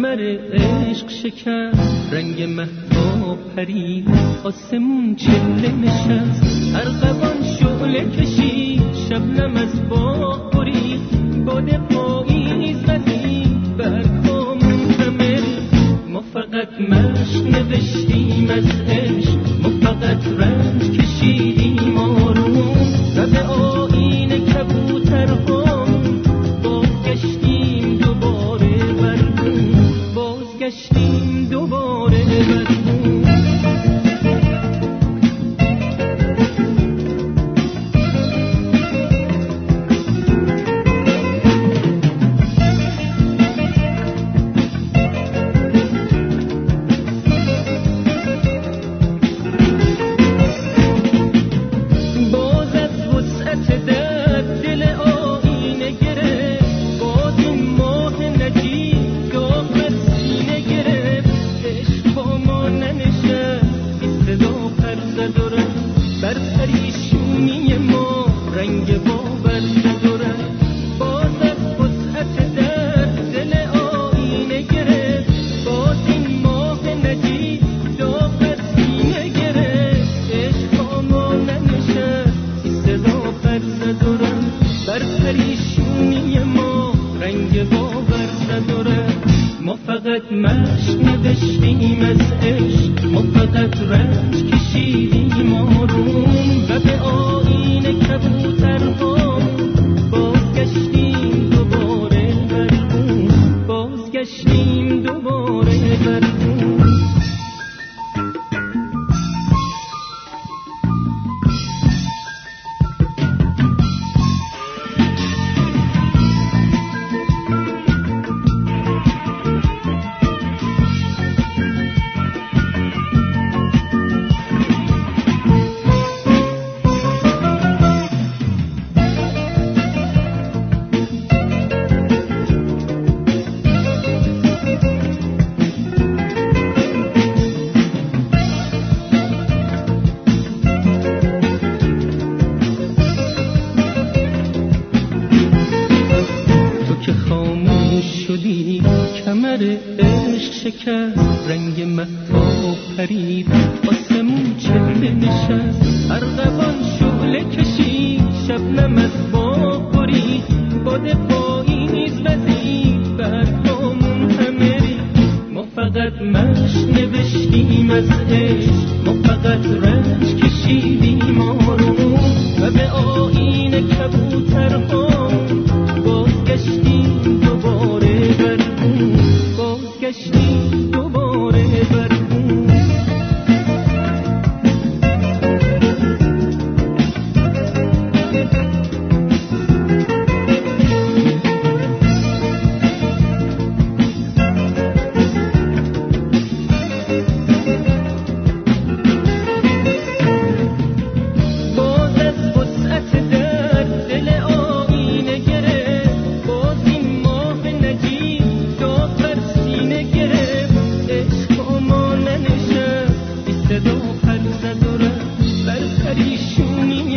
کمر عشق شکن، رنگ مهتاب پرید، آسمون چله نشست، ارغوان شعله کشید، شبنم از باغ برید، باد پاییز وزید، برگامون همرید. ما فقط مشق نوشتیم از عشق، ما فقط رنج کشیدیم آروم، و به آیین کبوترهامون بازگشتیم دوباره برگون، بازگشتیم دوباره برگون. ما فقط مشق نوشتیم از عشق، ما فقط رنج کشیدیم آروم، و به آیین کبوترهامون بازگشتیم دوباره برگون، بازگشتیم دوباره برگون. کمر عشق شکست، رنگ مهتاب پرید، آسمون چله نشست، ارغوان شعله کشید، شبنم از باغ برید، باد پاییز وزید، برگامون همه رید. ما فقط مشق نوشتیم از عشق، ما فقط رنج کشیدیم آروم، و به آیین کبوترهامون